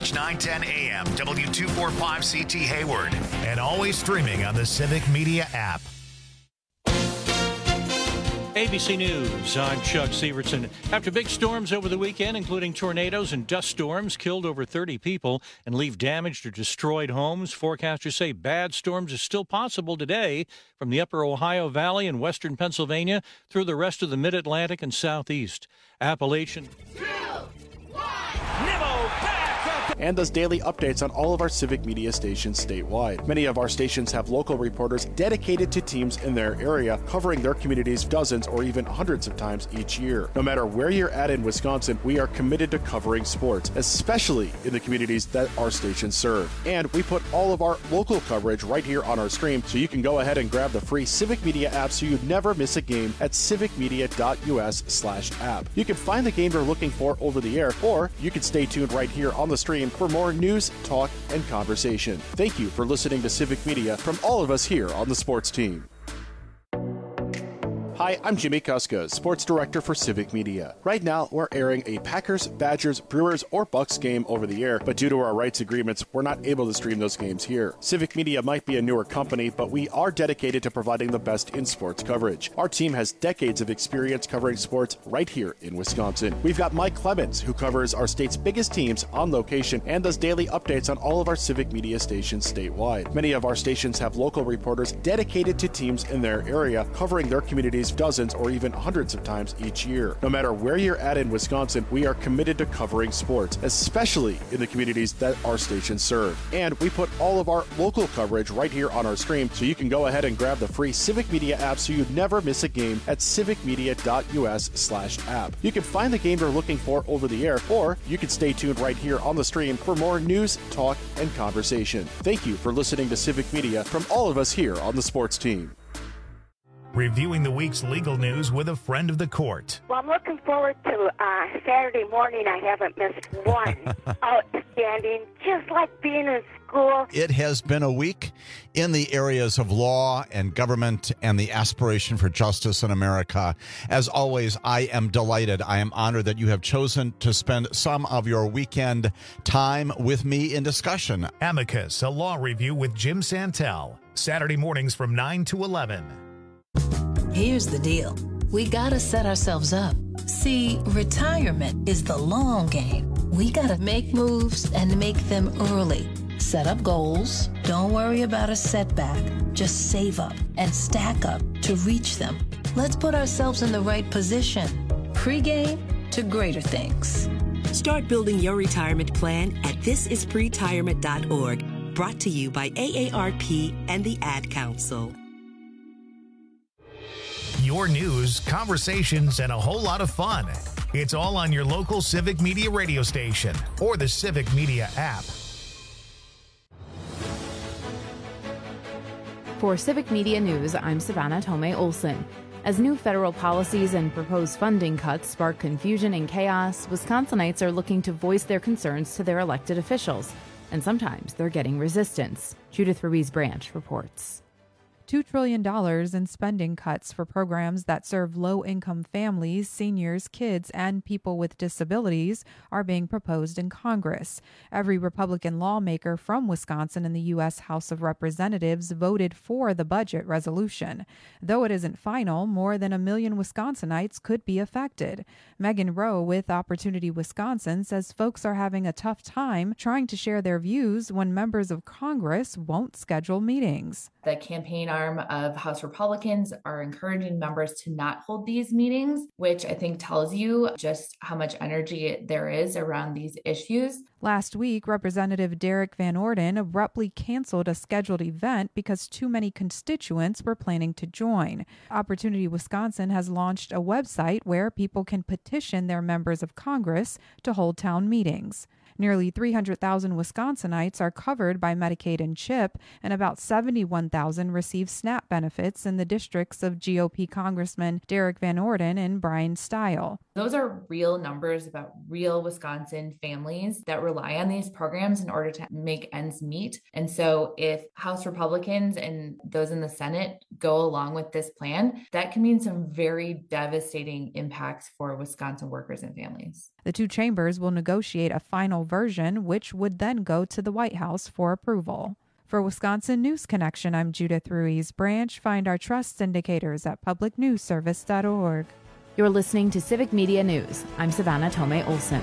Sports 910 AM, W245CT Hayward, and always streaming on the Civic Media app. ABC News, I'm Chuck Severson. After big storms over the weekend, including tornadoes and dust storms, killed over 30 people and leave damaged or destroyed homes, forecasters say bad storms are still possible today from the upper Ohio Valley and western Pennsylvania through the rest of the mid-Atlantic and southeast. Appalachian. 2, 1. Nimmo back up. And does daily updates on all of our Civic Media stations statewide. Many of our stations have local reporters dedicated to teams in their area, covering their communities dozens or even hundreds of times each year. No matter where you're at in Wisconsin, we are committed to covering sports, especially in the communities that our stations serve. And we put all of our local coverage right here on our stream, so you can go ahead and grab the free Civic Media app so you never miss a game at civicmedia.us/app. You can find the game you're looking for over the air, or you can stay tuned right here on the stream for more news, talk, and conversation. Thank you for listening to Civic Media from all of us here on the sports team. Hi, I'm Jimmy Kuska, Sports Director for Civic Media. Right now, we're airing a Packers, Badgers, Brewers, or Bucks game over the air, but due to our rights agreements, we're not able to stream those games here. Civic Media might be a newer company, but we are dedicated to providing the best in sports coverage. Our team has decades of experience covering sports right here in Wisconsin. We've got Mike Clemens, who covers our state's biggest teams on location and does daily updates on all of our Civic Media stations statewide. Many of our stations have local reporters dedicated to teams in their area, covering their communities dozens or even hundreds of times each year. No matter where you're at in Wisconsin, we are committed to covering sports, especially in the communities that our stations serve. And we put all of our local coverage right here on our stream, so you can go ahead and grab the free Civic Media app so you never miss a game at civicmedia.us/app. You can find the game you're looking for over the air, or you can stay tuned right here on the stream for more news, talk, and conversation. Thank you for listening to Civic Media from all of us here on the sports team. Reviewing the week's legal news with a friend of the court. Well, I'm looking forward to Saturday morning. I haven't missed one. Outstanding, just like being in school. It has been a week in the areas of law and government and the aspiration for justice in America. As always, I am delighted. I am honored that you have chosen to spend some of your weekend time with me in discussion. Amicus, a law review with Jim Santel. Saturday mornings from 9 to 11. Here's the deal. We gotta set ourselves up. See, retirement is the long game. We gotta make moves and make them early. Set up goals. Don't worry about a setback. Just save up and stack up to reach them. Let's put ourselves in the right position. Pre-game to greater things. Start building your retirement plan at thisispretirement.org. Brought to you by AARP and the Ad Council. Your news, conversations, and a whole lot of fun. It's all on your local Civic Media radio station or the Civic Media app. For Civic Media News, I'm Savannah Tomei Olson. As new federal policies and proposed funding cuts spark confusion and chaos, Wisconsinites are looking to voice their concerns to their elected officials. And sometimes they're getting resistance. Judith Ruiz-Branch reports. $2 trillion in spending cuts for programs that serve low-income families, seniors, kids, and people with disabilities are being proposed in Congress. Every Republican lawmaker from Wisconsin in the U.S. House of Representatives voted for the budget resolution. Though it isn't final, more than 1 million Wisconsinites could be affected. Megan Rowe with Opportunity Wisconsin says folks are having a tough time trying to share their views when members of Congress won't schedule meetings. The campaign arm of House Republicans are encouraging members to not hold these meetings, which I think tells you just how much energy there is around these issues. Last week, Representative Derek Van Orden abruptly canceled a scheduled event because too many constituents were planning to join. Opportunity Wisconsin has launched a website where people can petition their members of Congress to hold town meetings. Nearly 300,000 Wisconsinites are covered by Medicaid and CHIP, and about 71,000 receive SNAP benefits in the districts of GOP Congressman Derek Van Orden and Brian Stile. Those are real numbers about real Wisconsin families that rely on these programs in order to make ends meet. And so if House Republicans and those in the Senate go along with this plan, that can mean some very devastating impacts for Wisconsin workers and families. The two chambers will negotiate a final version, which would then go to the White House for approval. For Wisconsin News Connection, I'm Judith Ruiz Branch. Find our trust indicators at publicnewsservice.org. You're listening to Civic Media News. I'm Savannah Tomei Olson.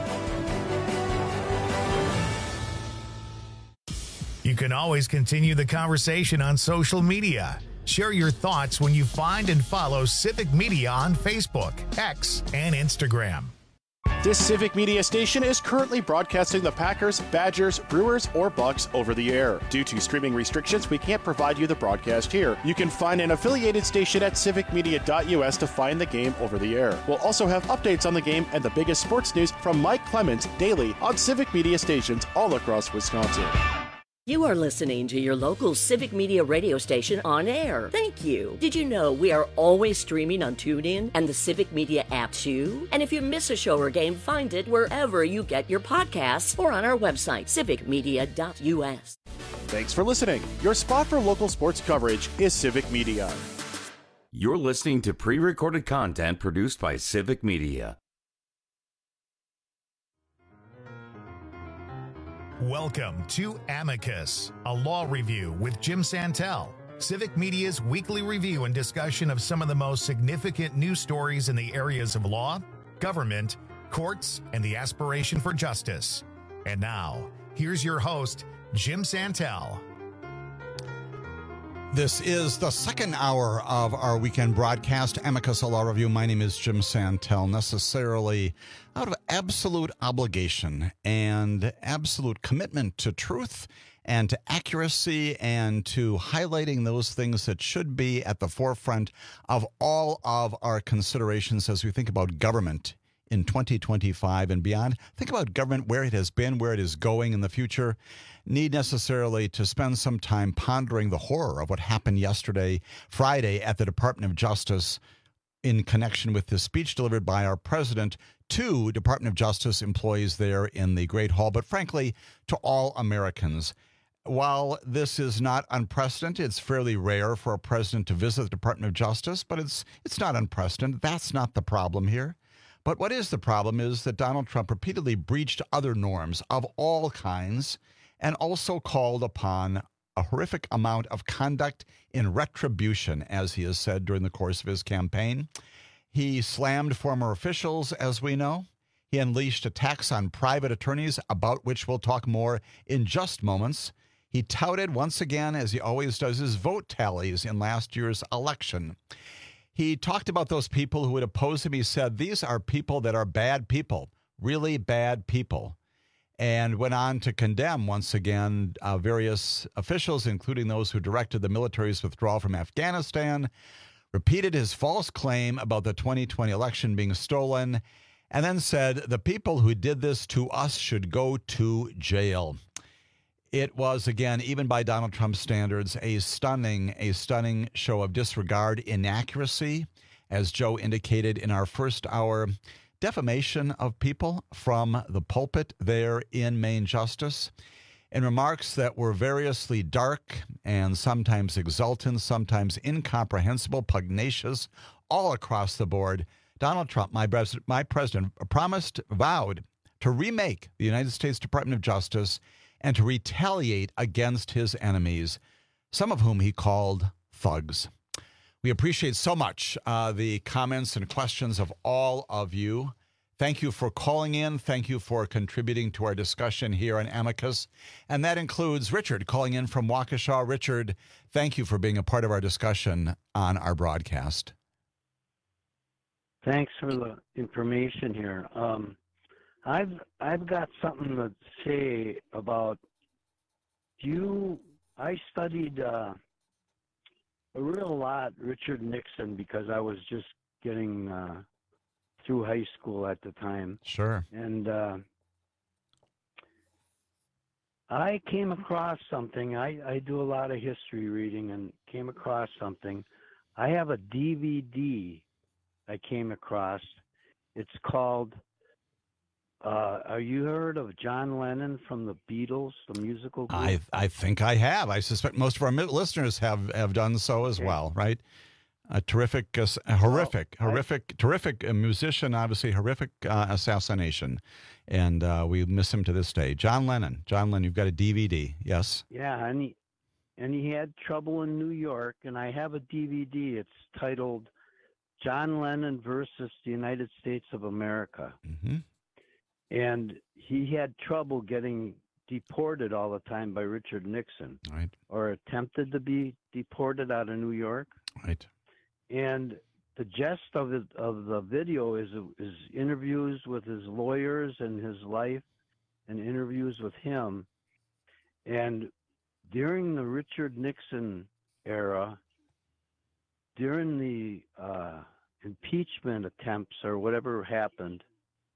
You can always continue the conversation on social media. Share your thoughts when you find and follow Civic Media on Facebook, X, and Instagram. This Civic Media station is currently broadcasting the Packers, Badgers, Brewers, or Bucks over the air. Due to streaming restrictions, we can't provide you the broadcast here. You can find an affiliated station at civicmedia.us to find the game over the air. We'll also have updates on the game and the biggest sports news from Mike Clemens daily on Civic Media stations all across Wisconsin. You are listening to your local Civic Media radio station on air. Thank you. Did you know we are always streaming on TuneIn and the Civic Media app too? And if you miss a show or game, find it wherever you get your podcasts or on our website, civicmedia.us. Thanks for listening. Your spot for local sports coverage is Civic Media. You're listening to pre-recorded content produced by Civic Media. Welcome to Amicus, a law review with Jim Santel, Civic Media's weekly review and discussion of some of the most significant news stories in the areas of law, government, courts, and the aspiration for justice. And now, here's your host, Jim Santel. This is the second hour of our weekend broadcast, Amicus, a law review. My name is Jim Santel, necessarily out of absolute obligation and absolute commitment to truth and to accuracy and to highlighting those things that should be at the forefront of all of our considerations as we think about government in 2025 and beyond. Think about government, where it has been, where it is going in the future. Need necessarily to spend some time pondering the horror of what happened yesterday, Friday, at the Department of Justice in connection with the speech delivered by our president to Department of Justice employees there in the Great Hall, but frankly, to all Americans. While this is not unprecedented, it's fairly rare for a president to visit the Department of Justice, but it's not unprecedented. That's not the problem here. But what is the problem is that Donald Trump repeatedly breached other norms of all kinds and also called upon a horrific amount of conduct in retribution, as he has said during the course of his campaign. He slammed former officials, as we know. He unleashed attacks on private attorneys, about which we'll talk more in just moments. He touted once again, as he always does, his vote tallies in last year's election. He talked about those people who would oppose him. He said, these are people that are bad people, really bad people, and went on to condemn once again various officials, including those who directed the military's withdrawal from Afghanistan, repeated his false claim about the 2020 election being stolen, and then said the people who did this to us should go to jail. It was, again, even by Donald Trump's standards, a stunning show of disregard, inaccuracy, as Joe indicated in our first hour, defamation of people from the pulpit there in Main Justice, in remarks that were variously dark and sometimes exultant, sometimes incomprehensible, pugnacious, all across the board. Donald Trump, my president, vowed to remake the United States Department of Justice and to retaliate against his enemies, some of whom he called thugs. We appreciate so much the comments and questions of all of you. Thank you for calling in. Thank you for contributing to our discussion here on Amicus. And that includes Richard calling in from Waukesha. Richard, thank you for being a part of our discussion on our broadcast. Thanks for the information here. I've got something to say about you. I studied a real lot Richard Nixon because I was just getting through high school at the time. Sure. And I came across something. I do a lot of history reading and came across something. I have a DVD I came across. It's called are you heard of John Lennon from the Beatles, the musical group? I think I have. I suspect most of our listeners have done so as well, right? A terrific, terrific musician, obviously horrific assassination. And we miss him to this day. John Lennon, you've got a DVD, yes? Yeah, and he had trouble in New York, and I have a DVD. It's titled John Lennon versus the United States of America. Mm-hmm. And he had trouble getting deported all the time by Richard Nixon, right? Or attempted to be deported out of New York, right? And the gist of the video is interviews with his lawyers and his life, and interviews with him. And during the Richard Nixon era, during the impeachment attempts or whatever happened,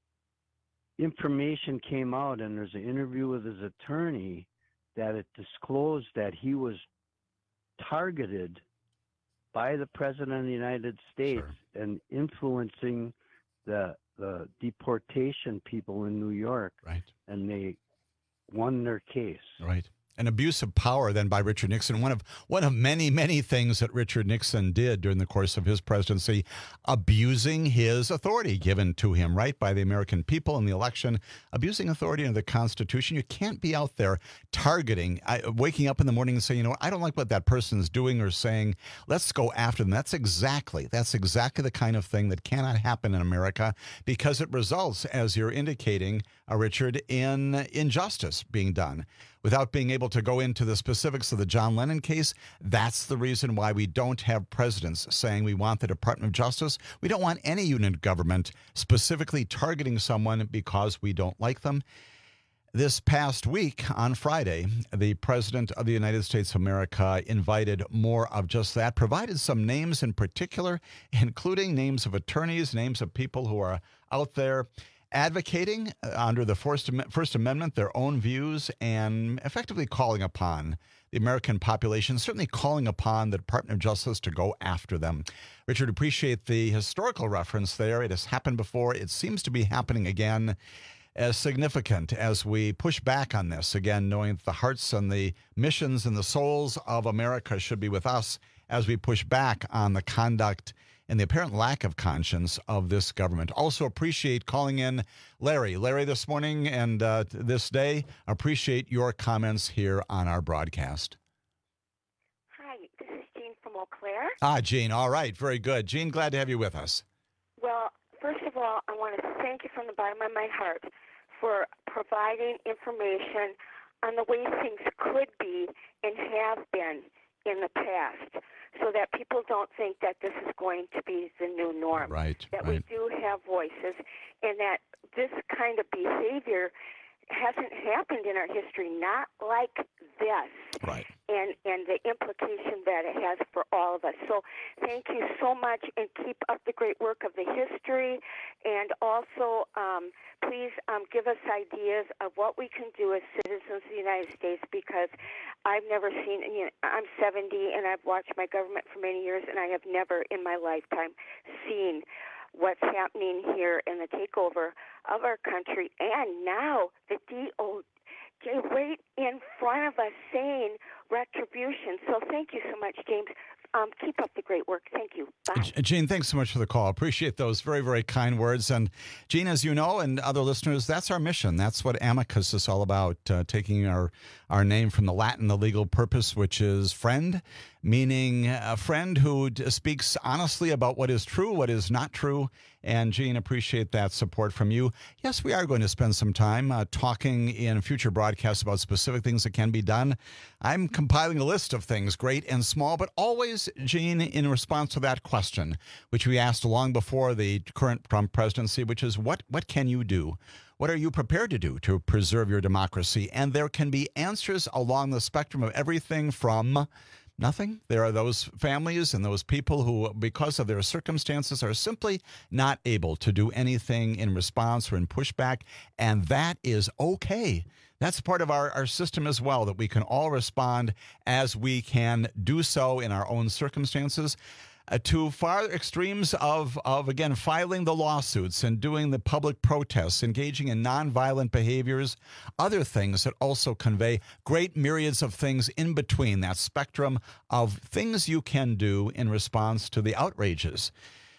information came out, and there's an interview with his attorney that it disclosed that he was targeted by the President of the United States and influencing the deportation people in New York. Right. And they won their case. Right. An abuse of power then by Richard Nixon. One of many, many things that Richard Nixon did during the course of his presidency, abusing his authority given to him, right, by the American people in the election, abusing authority under the Constitution. You can't be out there targeting, waking up in the morning and saying, I don't like what that person's doing or saying, let's go after them. That's exactly the kind of thing that cannot happen in America, because it results, as you're indicating, Richard, in injustice being done. Without being able to go into the specifics of the John Lennon case, that's the reason why we don't have presidents saying we want the Department of Justice. We don't want any unit of government specifically targeting someone because we don't like them. This past week, on Friday, the President of the United States of America invited more of just that, provided some names in particular, including names of attorneys, names of people who are out there advocating under the First Amendment their own views and effectively calling upon the American population, certainly calling upon the Department of Justice to go after them. Richard, appreciate the historical reference there. It has happened before. It seems to be happening again. As significant as we push back on this, again, knowing that the hearts and the missions and the souls of America should be with us as we push back on the conduct and the apparent lack of conscience of this government. Also appreciate calling in Larry. Larry, this morning and this day, appreciate your comments here on our broadcast. Hi, this is Jean from Eau Claire. Jean. All right. Very good. Jean, glad to have you with us. Well, first of all, I want to thank you from the bottom of my heart for providing information on the way things could be and have been in the past, so that people don't think that this is going to be the new norm. Right. We do have voices, and that this kind of behavior hasn't happened in our history, not like this. Right. And the implication that it has for all of us. So thank you so much, and keep up the great work of the history. And also, please give us ideas of what we can do as citizens of the United States, because I've never seen, I'm 70, and I've watched my government for many years, and I have never in my lifetime seen what's happening here in the takeover of our country. And now the DOJ right in front of us saying retribution. So thank you so much, James. Keep up the great work. Thank you. Bye. Gene, thanks so much for the call. Appreciate those very, very kind words. And Gene, as you know, and other listeners, that's our mission. That's what Amicus is all about, taking our name from the Latin, the legal purpose, which is friend, meaning a friend who speaks honestly about what is true, what is not true. And Gene, appreciate that support from you. Yes, we are going to spend some time talking in future broadcasts about specific things that can be done. I'm compiling a list of things, great and small, but always, Gene, in response to that question, which we asked long before the current Trump presidency, which is what can you do? What are you prepared to do to preserve your democracy? And there can be answers along the spectrum of everything from nothing. There are those families and those people who, because of their circumstances, are simply not able to do anything in response or in pushback, and that is okay. That's part of our system as well, that we can all respond as we can do so in our own circumstances. to far extremes of again, filing the lawsuits and doing the public protests, engaging in nonviolent behaviors, other things that also convey great myriads of things in between that spectrum of things you can do in response to the outrages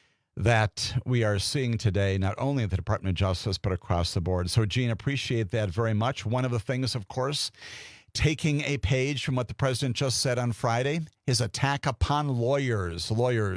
that we are seeing today, not only at the Department of Justice, but across the board. So, Gene, appreciate that very much. One of the things, of course, taking a page from what the president just said on Friday, his attack upon lawyers.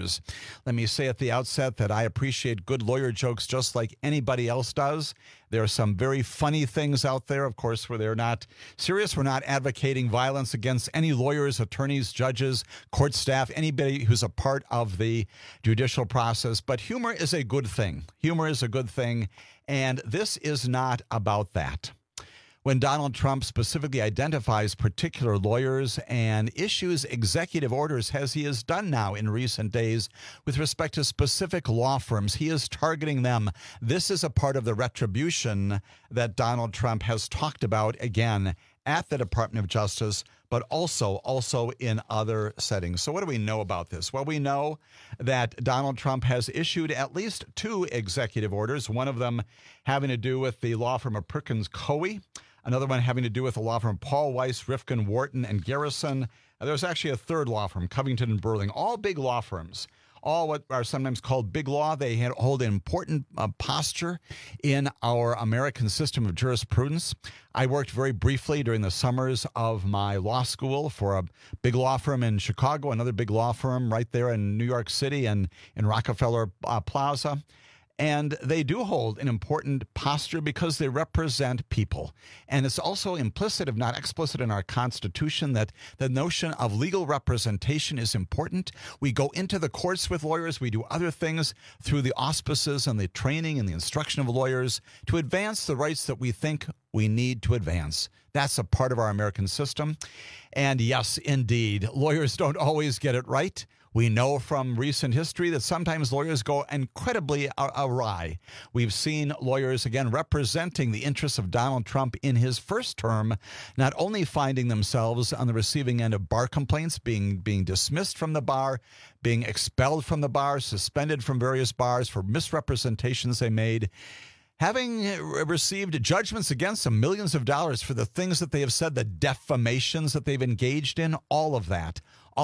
Let me say at the outset that I appreciate good lawyer jokes just like anybody else does. There are some very funny things out there, of course, where they're not serious. We're not advocating violence against any lawyers, attorneys, judges, court staff, anybody who's a part of the judicial process. But humor is a good thing. Humor is a good thing, and this is not about that. When Donald Trump specifically identifies particular lawyers and issues executive orders, as he has done now in recent days with respect to specific law firms, he is targeting them. This is a part of the retribution that Donald Trump has talked about again at the Department of Justice, but also in other settings. So what do we know about this? Well, we know that Donald Trump has issued at least 2 executive orders, one of them having to do with the law firm of Perkins Coie, another one having to do with the law firm Paul Weiss, Rifkin, Wharton, and Garrison. There's actually a third law firm, Covington and Burling, all big law firms, all what are sometimes called big law. They hold an important posture in our American system of jurisprudence. I worked very briefly during the summers of my law school for a big law firm in Chicago, another big law firm right there in New York City and in Rockefeller Plaza. And they do hold an important posture because they represent people. And it's also implicit, if not explicit, in our Constitution that the notion of legal representation is important. We go into the courts with lawyers. We do other things through the auspices and the training and the instruction of lawyers to advance the rights that we think we need to advance. That's a part of our American system. And yes, indeed, lawyers don't always get it right. We know from recent history that sometimes lawyers go incredibly awry. We've seen lawyers, again, representing the interests of Donald Trump in his first term, not only finding themselves on the receiving end of bar complaints, being dismissed from the bar, being expelled from the bar, suspended from various bars for misrepresentations they made, having received judgments against them, millions of dollars for the things that they have said, the defamations that they've engaged in, all of that.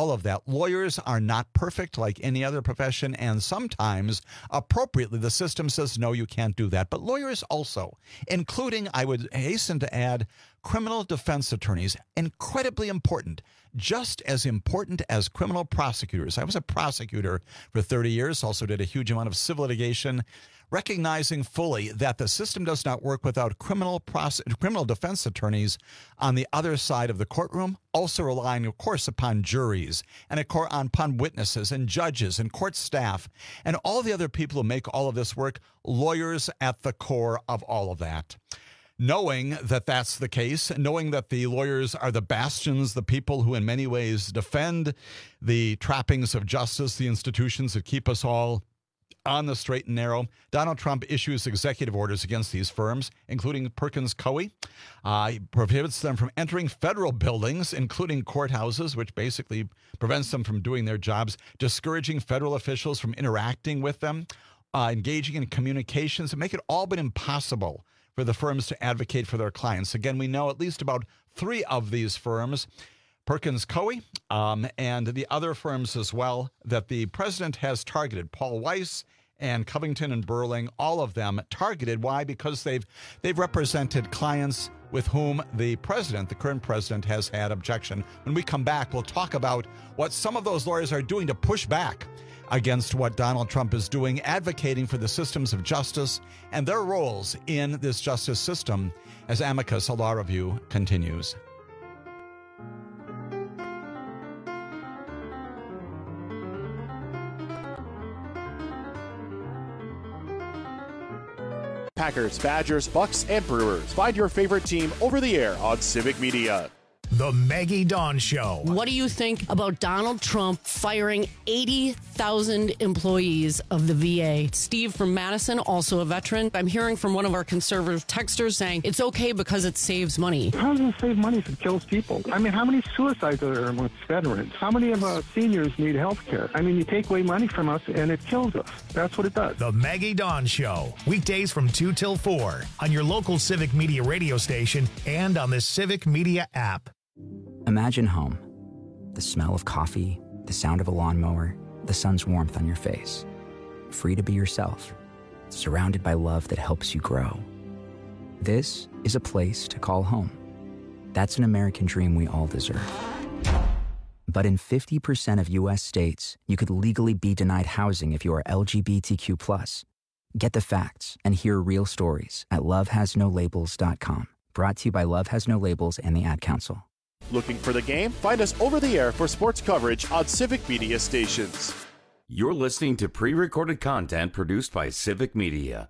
Lawyers are not perfect like any other profession, and sometimes, appropriately, the system says, no, you can't do that. But lawyers also, including, I would hasten to add, criminal defense attorneys, incredibly important, just as important as criminal prosecutors. I was a prosecutor for 30 years, also did a huge amount of civil litigation, recognizing fully that the system does not work without criminal defense attorneys on the other side of the courtroom, also relying, of course, upon juries and upon witnesses and judges and court staff and all the other people who make all of this work, lawyers at the core of all of that. Knowing that that's the case, knowing that the lawyers are the bastions, the people who in many ways defend the trappings of justice, the institutions that keep us all on the straight and narrow, Donald Trump issues executive orders against these firms, including Perkins Coie. He prohibits them from entering federal buildings, including courthouses, which basically prevents them from doing their jobs, discouraging federal officials from interacting with them, engaging in communications, and make it all but impossible for the firms to advocate for their clients. Again, we know at least about 3 of these firms, Perkins Coie, and the other firms as well, that the president has targeted. Paul Weiss and Covington and Burling, all of them targeted. Why? Because they've represented clients with whom the current president, has had objection. When we come back, we'll talk about what some of those lawyers are doing to push back against what Donald Trump is doing, advocating for the systems of justice and their roles in this justice system as Amicus, a law review, continues. Packers, Badgers, Bucks, and Brewers. Find your favorite team over the air on Civic Media. The Maggie Dawn Show. What do you think about Donald Trump firing 80,000 employees of the VA? Steve from Madison, also a veteran. I'm hearing from one of our conservative texters saying it's okay because it saves money. How does it save money if it kills people? I mean, how many suicides are there amongst veterans? How many of our seniors need health care? I mean, you take away money from us and it kills us. That's what it does. The Maggie Dawn Show. Weekdays from 2 till 4 on your local Civic Media radio station and on the Civic Media app. Imagine home. The smell of coffee, the sound of a lawnmower, the sun's warmth on your face. Free to be yourself, surrounded by love that helps you grow. This is a place to call home. That's an American dream we all deserve. But in 50% of U.S. states, you could legally be denied housing if you are LGBTQ+. Get the facts and hear real stories at lovehasnolabels.com. Brought to you by Love Has No Labels and the Ad Council. Looking for the game? Find us over the air for sports coverage on Civic Media stations. You're listening to pre-recorded content produced by Civic Media.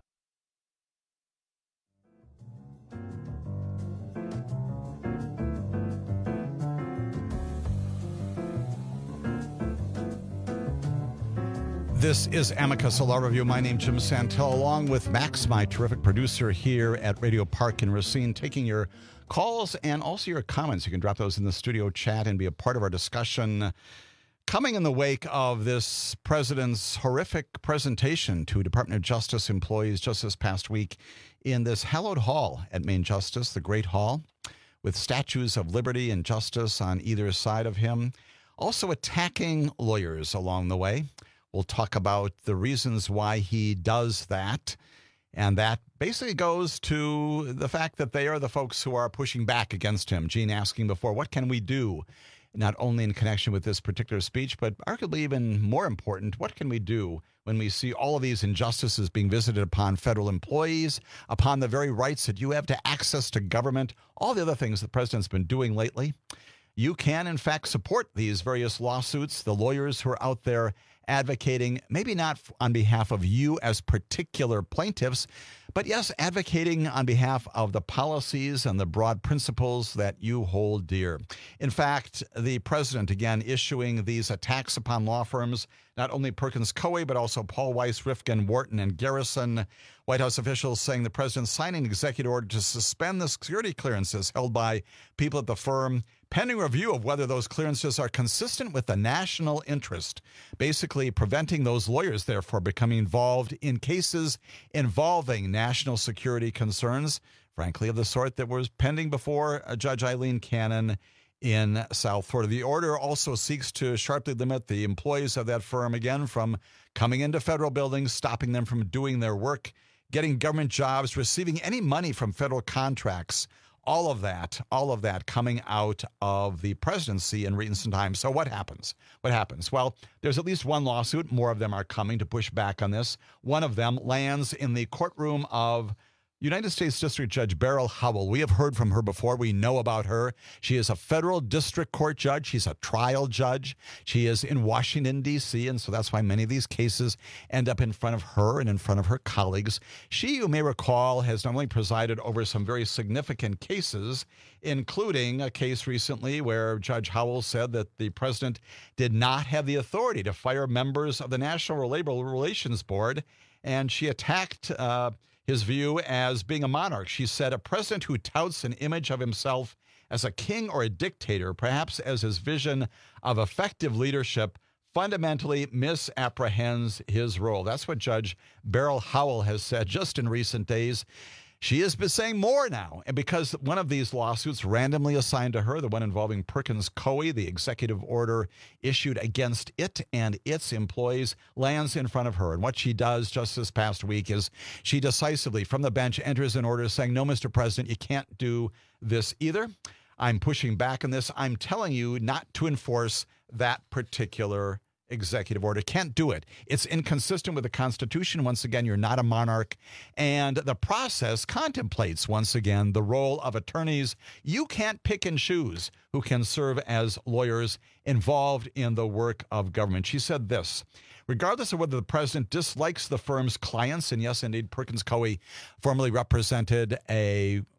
This is Amicus, a law review. My name's Jim Santel, along with Max, my terrific producer here at Radio Park in Racine, taking your calls and also your comments. You can drop those in the studio chat and be a part of our discussion. Coming in the wake of this president's horrific presentation to Department of Justice employees just this past week in this hallowed hall at Main Justice, the Great Hall, with statues of liberty and justice on either side of him, also attacking lawyers along the way. We'll talk about the reasons why he does that. And that basically goes to the fact that they are the folks who are pushing back against him. Gene asking before, what can we do? Not only in connection with this particular speech, but arguably even more important, what can we do when we see all of these injustices being visited upon federal employees, upon the very rights that you have to access to government, all the other things the president's been doing lately? You can, in fact, support these various lawsuits, the lawyers who are out there advocating, maybe not on behalf of you as particular plaintiffs, but yes, advocating on behalf of the policies and the broad principles that you hold dear. In fact, the president, again, issuing these attacks upon law firms, not only Perkins Coie, but also Paul Weiss, Rifkin, Wharton, and Garrison. White House officials saying the president signed an executive order to suspend the security clearances held by people at the firm, pending review of whether those clearances are consistent with the national interest, basically preventing those lawyers, therefore, becoming involved in cases involving national security concerns, frankly, of the sort that was pending before Judge Eileen Cannon in South Florida. The order also seeks to sharply limit the employees of that firm, again, from coming into federal buildings, stopping them from doing their work, getting government jobs, receiving any money from federal contracts. All of that coming out of the presidency in recent times. So what happens? What happens? Well, there's at least one lawsuit. More of them are coming to push back on this. One of them lands in the courtroom of United States District Judge Beryl Howell. We have heard from her before. We know about her. She is a federal district court judge. She's a trial judge. She is in Washington, D.C., and so that's why many of these cases end up in front of her and in front of her colleagues. She, you may recall, has not only presided over some very significant cases, including a case recently where Judge Howell said that the president did not have the authority to fire members of the National Labor Relations Board, and she attacked his view as being a monarch. She said, a president who touts an image of himself as a king or a dictator, perhaps as his vision of effective leadership, fundamentally misapprehends his role. That's what Judge Beryl Howell has said just in recent days. She has been saying more now, and because one of these lawsuits randomly assigned to her, the one involving Perkins Coie, the executive order issued against it and its employees, lands in front of her. And what she does just this past week is she decisively, from the bench, enters an order saying, no, Mr. President, you can't do this either. I'm pushing back on this. I'm telling you not to enforce that particular executive order. Can't do it. It's inconsistent with the Constitution. Once again, you're not a monarch. And the process contemplates, once again, the role of attorneys. You can't pick and choose who can serve as lawyers involved in the work of government. She said this: regardless of whether the president dislikes the firm's clients, and yes, indeed, Perkins Coie formerly represented a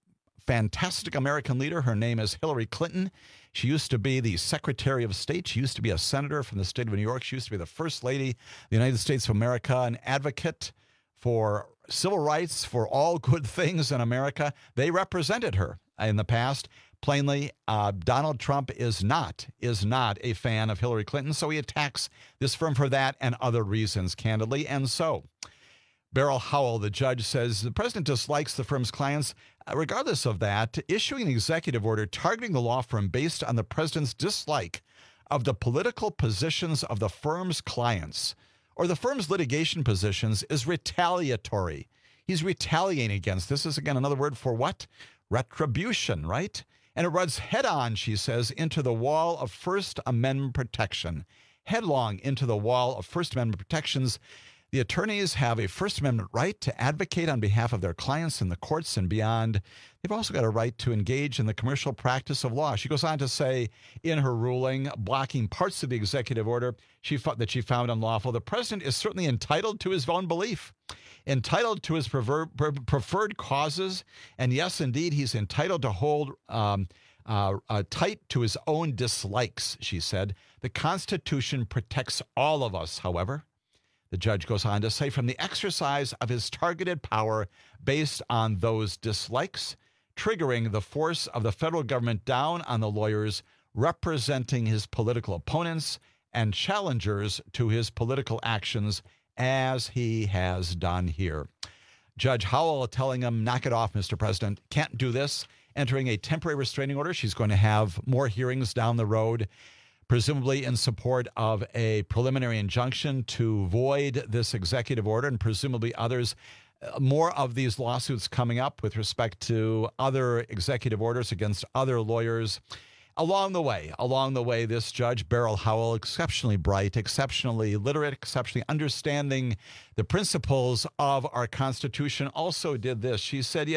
fantastic American leader. Her name is Hillary Clinton. She used to be the Secretary of State. She used to be a senator from the state of New York. She used to be the First Lady of the United States of America, an advocate for civil rights, for all good things in America. They represented her in the past. Plainly, Donald Trump is not a fan of Hillary Clinton, so he attacks this firm for that and other reasons, candidly. And so Beryl Howell, the judge, says the president dislikes the firm's clients. Regardless of that, issuing an executive order targeting the law firm based on the president's dislike of the political positions of the firm's clients or the firm's litigation positions is retaliatory. He's retaliating against. This is, again, another word for what? Retribution, right? And it runs head on, she says, into the wall of First Amendment protection. Headlong into the wall of First Amendment protections. The attorneys have a First Amendment right to advocate on behalf of their clients in the courts and beyond. They've also got a right to engage in the commercial practice of law. She goes on to say in her ruling, blocking parts of the executive order that she found unlawful, the president is certainly entitled to his own belief, entitled to his preferred causes, and yes, indeed, he's entitled to hold tight to his own dislikes, she said. The Constitution protects all of us, however. The judge goes on to say, from the exercise of his targeted power based on those dislikes, triggering the force of the federal government down on the lawyers representing his political opponents and challengers to his political actions, as he has done here. Judge Howell telling him, knock it off, Mr. President. Can't do this. Entering a temporary restraining order. She's going to have more hearings down the road, presumably in support of a preliminary injunction to void this executive order, and presumably others. More of these lawsuits coming up with respect to other executive orders against other lawyers. Along the way, this judge, Beryl Howell, exceptionally bright, exceptionally literate, exceptionally understanding the principles of our Constitution, also did this. She said,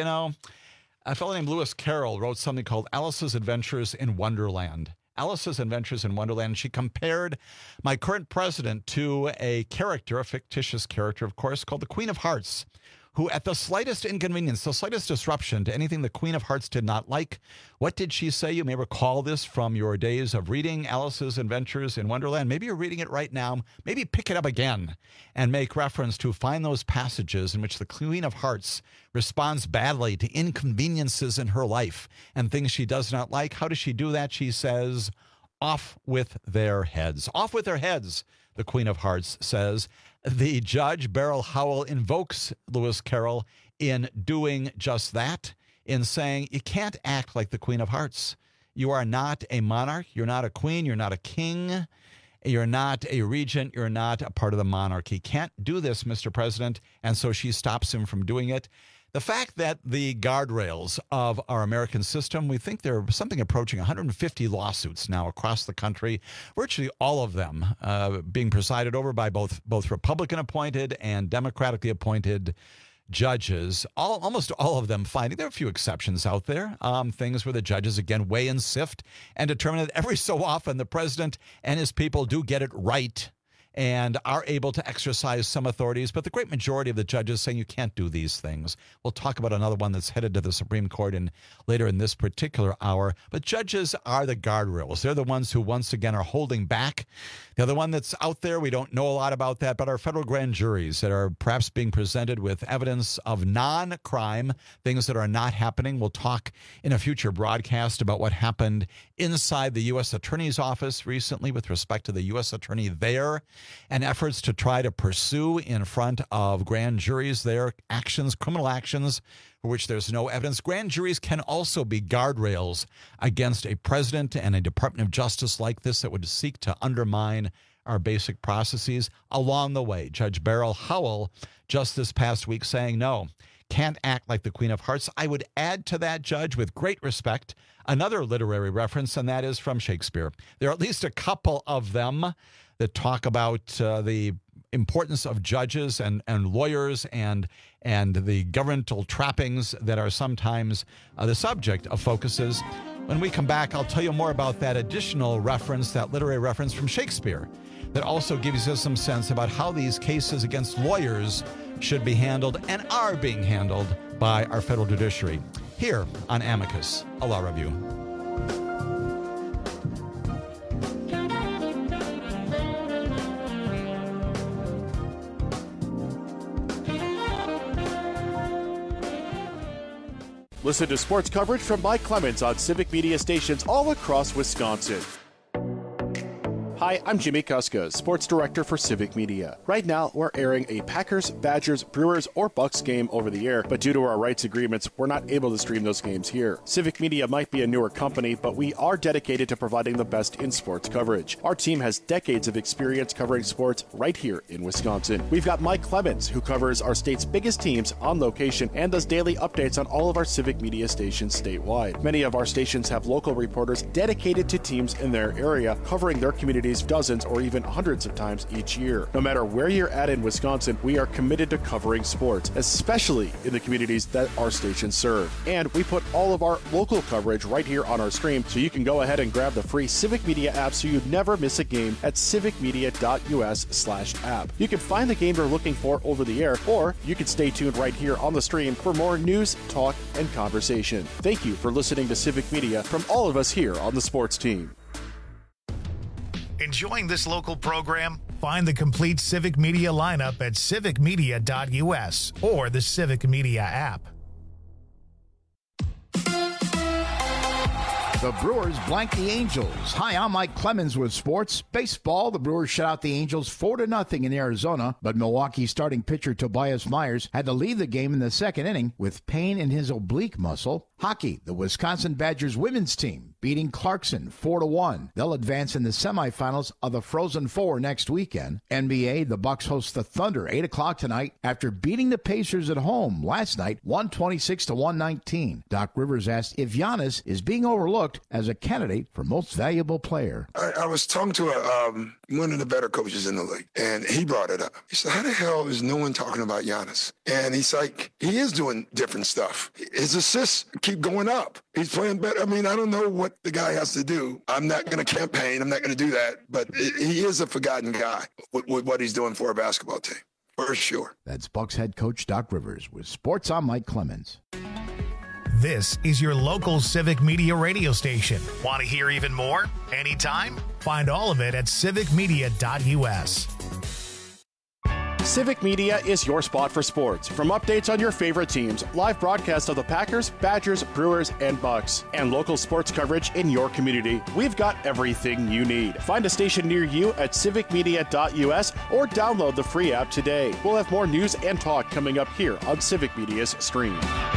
a fellow named Lewis Carroll wrote something called Alice's Adventures in Wonderland. Alice's Adventures in Wonderland. She compared my current president to a character, a fictitious character, of course, called the Queen of Hearts, who at the slightest inconvenience, the slightest disruption to anything the Queen of Hearts did not like, what did she say? You may recall this from your days of reading Alice's Adventures in Wonderland. Maybe you're reading it right now. Maybe pick it up again and make reference to find those passages in which the Queen of Hearts responds badly to inconveniences in her life and things she does not like. How does she do that? She says, off with their heads. Off with their heads, the Queen of Hearts says. The judge, Beryl Howell, invokes Lewis Carroll in doing just that, in saying you can't act like the Queen of Hearts. You are not a monarch. You're not a queen. You're not a king. You're not a regent. You're not a part of the monarchy. Can't do this, Mr. President. And so she stops him from doing it. The fact that the guardrails of our American system, we think there are something approaching 150 lawsuits now across the country, virtually all of them being presided over by both Republican-appointed and Democratically appointed judges, almost all of them finding, there are a few exceptions out there, things where the judges, again, weigh and sift and determine that every so often the president and his people do get it right and are able to exercise some authorities. But the great majority of the judges saying you can't do these things. We'll talk about another one that's headed to the Supreme Court later in this particular hour. But judges are the guardrails. They're the ones who, once again, are holding back. The other one that's out there, we don't know a lot about that, but our federal grand juries that are perhaps being presented with evidence of non-crime, things that are not happening. We'll talk in a future broadcast about what happened inside the U.S. Attorney's Office recently with respect to the U.S. Attorney there, and efforts to try to pursue in front of grand juries their actions, criminal actions for which there's no evidence. Grand juries can also be guardrails against a president and a Department of Justice like this that would seek to undermine our basic processes. Along the way, Judge Beryl Howell just this past week saying, no, can't act like the Queen of Hearts. I would add to that, Judge, with great respect, another literary reference, and that is from Shakespeare. There are at least a couple of them that talk about the importance of judges and lawyers and the governmental trappings that are sometimes the subject of focuses. When we come back, I'll tell you more about that additional reference, that literary reference from Shakespeare, that also gives us some sense about how these cases against lawyers should be handled and are being handled by our federal judiciary. here on Amicus, a law review. Listen to sports coverage from Mike Clemens on Civic Media stations all across Wisconsin. Hi, I'm Jimmy Kuska, sports director for Civic Media. Right now, we're airing a Packers, Badgers, Brewers, or Bucks game over the air, but due to our rights agreements, we're not able to stream those games here. Civic Media might be a newer company, but we are dedicated to providing the best in sports coverage. Our team has decades of experience covering sports right here in Wisconsin. We've got Mike Clemens, who covers our state's biggest teams on location and does daily updates on all of our Civic Media stations statewide. Many of our stations have local reporters dedicated to teams in their area, covering their communities dozens or even hundreds of times each year. No matter where you're at in Wisconsin, we are committed to covering sports, especially in the communities that our stations serve. And we put all of our local coverage right here on our stream, so you can go ahead and grab the free Civic Media app so you never miss a game at civicmedia.us/app. You can find the game you're looking for over the air, or you can stay tuned right here on the stream for more news, talk, and conversation. Thank you for listening to Civic Media from all of us here on the sports team. Enjoying this local program? Find the complete Civic Media lineup at civicmedia.us or the Civic Media app. The Brewers blank the Angels. Hi, I'm Mike Clemens with sports. Baseball, the Brewers shut out the Angels 4-0 in Arizona, but Milwaukee's starting pitcher Tobias Myers had to leave the game in the second inning with pain in his oblique muscle. Hockey, the Wisconsin Badgers women's team beating Clarkson 4-1. They'll advance in the semifinals of the Frozen Four next weekend. NBA, the Bucks host the Thunder 8 o'clock tonight after beating the Pacers at home last night 126-119. Doc Rivers asked if Giannis is being overlooked as a candidate for most valuable player. I was talking to one of the better coaches in the league, and he brought it up. He said, how the hell is no one talking about Giannis? And he's like, he is doing different stuff. His assists keep going up. He's playing better. I mean, I don't know what the guy has to do. I'm not going to campaign. I'm not going to do that. But he is a forgotten guy with what he's doing for a basketball team, for sure. That's Bucks head coach Doc Rivers with Sports. I'm Mike Clemens. This is your local Civic Media radio station. Want to hear even more? Anytime? Find all of it at civicmedia.us. Civic Media is your spot for sports. From updates on your favorite teams, live broadcasts of the Packers, Badgers, Brewers, and Bucks, and local sports coverage in your community, we've got everything you need. Find a station near you at civicmedia.us or download the free app today. We'll have more news and talk coming up here on Civic Media's stream.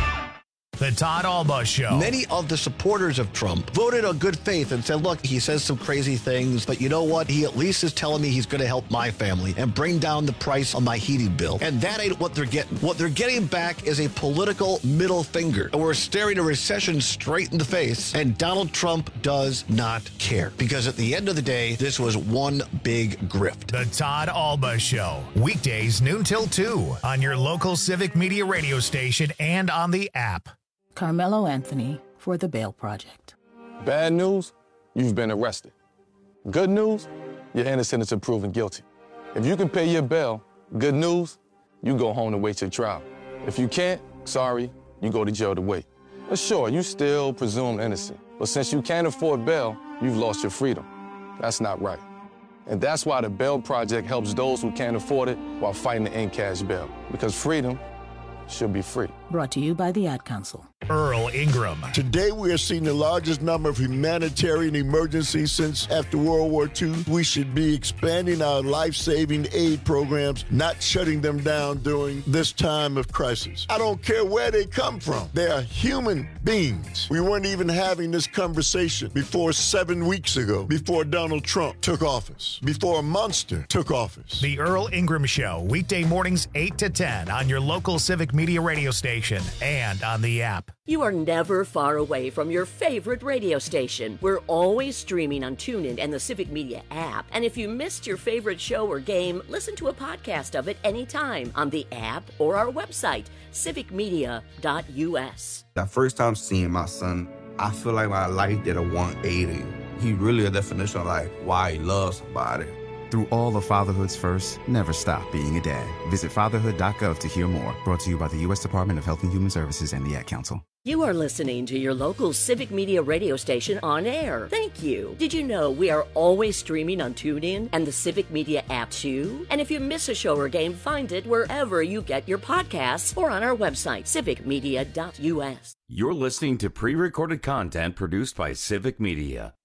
The Todd Alba Show. Many of the supporters of Trump voted on good faith and said, look, he says some crazy things, but you know what? He at least is telling me he's going to help my family and bring down the price on my heating bill. And that ain't what they're getting. What they're getting back is a political middle finger. And we're staring a recession straight in the face, and Donald Trump does not care. Because at the end of the day, this was one big grift. The Todd Alba Show. Weekdays noon till 2 on your local Civic Media radio station and on the app. Carmelo Anthony for the Bail Project. Bad news, you've been arrested. Good news, you're innocent until proven guilty. If you can pay your bail, good news, you go home to wait your trial. If you can't, sorry, you go to jail to wait. But sure, you still presumed innocent. But since you can't afford bail, you've lost your freedom. That's not right. And that's why the Bail Project helps those who can't afford it while fighting to end cash bail. Because freedom should be free. Brought to you by the Ad Council. Earl Ingram. Today we are seeing the largest number of humanitarian emergencies since after World War II. We should be expanding our life-saving aid programs, not shutting them down during this time of crisis. I don't care where they come from. They are human beings. We weren't even having this conversation before 7 weeks ago, before Donald Trump took office, before a monster took office. The Earl Ingram Show, weekday mornings 8 to 10 on your local Civic Media radio station and on the app. You are never far away from your favorite radio station. We're always streaming on TuneIn and the Civic Media app. And if you missed your favorite show or game, listen to a podcast of it anytime on the app or our website, civicmedia.us. That first time seeing my son, I feel like my life did a 180. He really a definition of like why he loves somebody. Through all of fatherhood's firsts, never stop being a dad. Visit fatherhood.gov to hear more. Brought to you by the U.S. Department of Health and Human Services and the Ad Council. You are listening to your local Civic Media radio station on air. Thank you. Did you know we are always streaming on TuneIn and the Civic Media app too? And if you miss a show or game, find it wherever you get your podcasts or on our website, civicmedia.us. You're listening to pre-recorded content produced by Civic Media.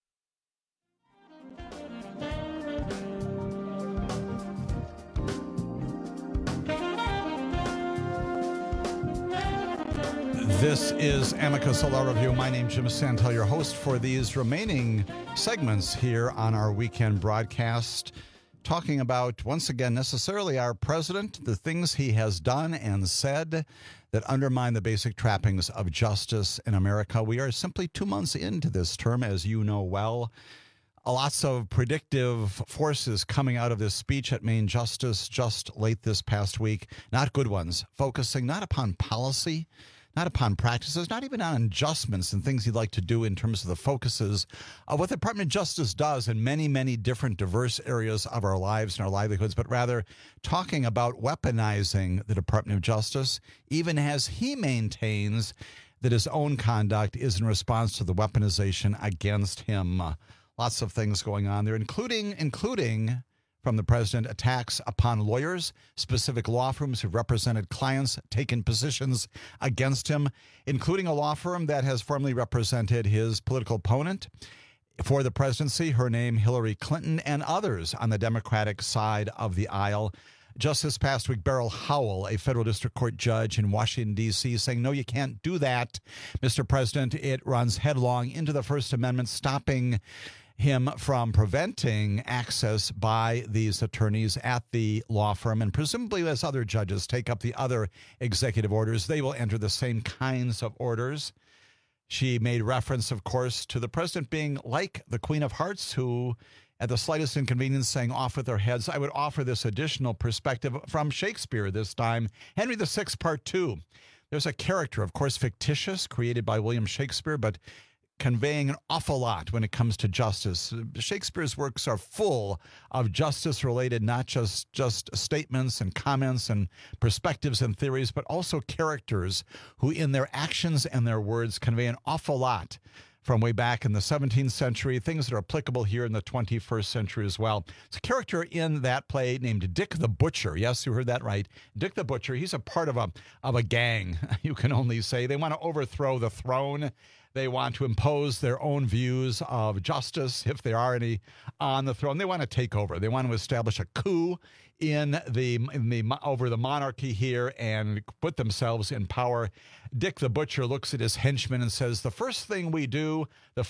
This is Amicus Law Review. My name's Jim Santel, your host for these remaining segments here on our weekend broadcast, talking about, once again, necessarily our president, the things he has done and said that undermine the basic trappings of justice in America. We are simply 2 months into this term, as you know well. Lots of predictive forces coming out of this speech at Maine Justice just late this past week. Not good ones, focusing not upon policy, not upon practices, not even on adjustments and things he'd like to do in terms of the focuses of what the Department of Justice does in many, many different diverse areas of our lives and our livelihoods, but rather talking about weaponizing the Department of Justice, even as he maintains that his own conduct is in response to the weaponization against him. Lots of things going on there, including from the president, attacks upon lawyers, specific law firms who've represented clients, taken positions against him, including a law firm that has formerly represented his political opponent for the presidency, her name Hillary Clinton, and others on the Democratic side of the aisle. Just this past week, Beryl Howell, a federal district court judge in Washington, D.C., saying, no, you can't do that, Mr. President. It runs headlong into the First Amendment, stopping him from preventing access by these attorneys at the law firm. And presumably as other judges take up the other executive orders, they will enter the same kinds of orders. She made reference, of course, to the president being like the Queen of Hearts, who at the slightest inconvenience sang off with their heads. I would offer this additional perspective from Shakespeare this time, Henry VI, Part 2. There's a character, of course, fictitious, created by William Shakespeare, but conveying an awful lot when it comes to justice. Shakespeare's works are full of justice-related, not just statements and comments and perspectives and theories, but also characters who in their actions and their words convey an awful lot from way back in the 17th century, things that are applicable here in the 21st century as well. It's a character in that play named Dick the Butcher. Yes, you heard that right. Dick the Butcher. He's a part of a gang, you can only say. They want to overthrow the throne. They want to impose their own views of justice, if there are any, on the throne. They want to take over. They want to establish a coup over the monarchy here and put themselves in power. Dick the Butcher looks at his henchmen and says, the first thing we do,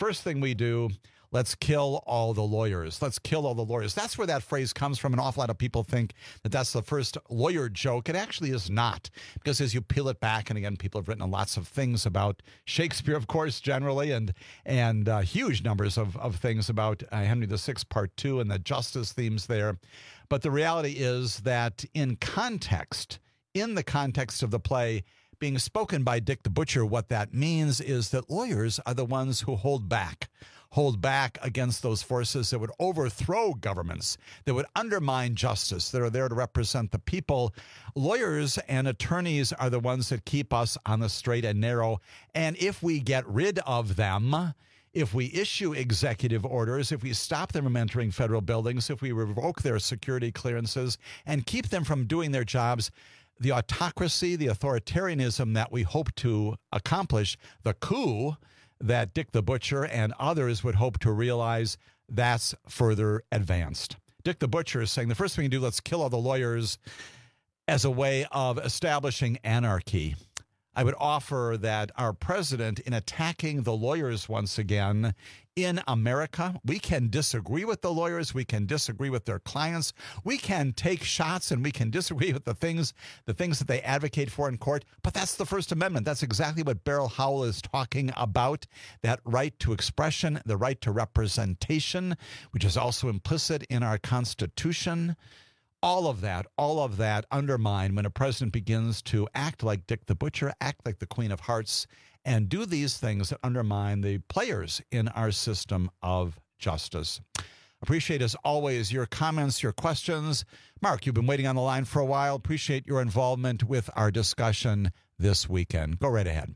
let's kill all the lawyers. Let's kill all the lawyers. That's where that phrase comes from. An awful lot of people think that that's the first lawyer joke. It actually is not, because as you peel it back, and again, people have written lots of things about Shakespeare, of course, generally, and huge numbers of things about Henry VI, Part 2, and the justice themes there. But the reality is that in the context of the play, being spoken by Dick the Butcher, what that means is that lawyers are the ones who hold back against those forces that would overthrow governments, that would undermine justice, that are there to represent the people. Lawyers and attorneys are the ones that keep us on the straight and narrow. And if we get rid of them, if we issue executive orders, if we stop them from entering federal buildings, if we revoke their security clearances and keep them from doing their jobs, the autocracy, the authoritarianism that we hope to accomplish, the coup that Dick the Butcher and others would hope to realize, that's further advanced. Dick the Butcher is saying the first thing we do, let's kill all the lawyers as a way of establishing anarchy. I would offer that our president, in attacking the lawyers once again in America, we can disagree with the lawyers, we can disagree with their clients, we can take shots, and we can disagree with the things that they advocate for in court. But that's the First Amendment. That's exactly what Beryl Howell is talking about, that right to expression, the right to representation, which is also implicit in our Constitution. All of that undermined when a president begins to act like Dick the Butcher, act like the Queen of Hearts, and do these things that undermine the players in our system of justice. Appreciate, as always, your comments, your questions. Mark, you've been waiting on the line for a while. Appreciate your involvement with our discussion this weekend. Go right ahead.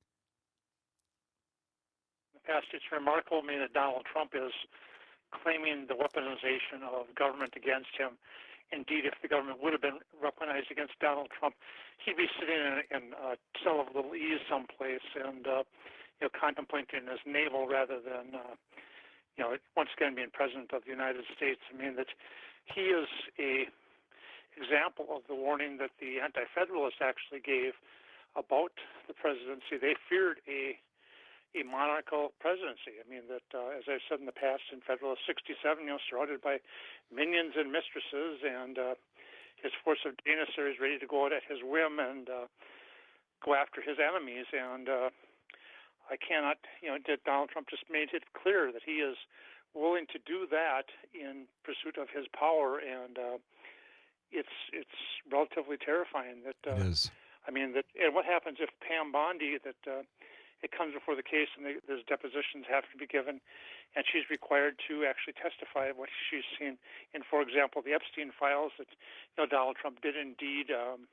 Past, it's remarkable to me that Donald Trump is claiming the weaponization of government against him. Indeed, if the government would have been weaponized against Donald Trump, he'd be sitting in a cell of little ease someplace and contemplating his navel rather than once again being president of the United States. I mean, that he is a example of the warning that the Anti-Federalists actually gave about the presidency. They feared a monarchical presidency. I mean, that, as I've said in the past, in Federalist 67, surrounded by minions and mistresses, and his force of janissaries ready to go out at his whim and go after his enemies. And I cannot, Donald Trump just made it clear that he is willing to do that in pursuit of his power, and it's relatively terrifying. That it is. I mean, and what happens if Pam Bondi, it comes before the case and there's depositions have to be given, and she's required to actually testify what she's seen in, for example, the Epstein files, that Donald Trump did indeed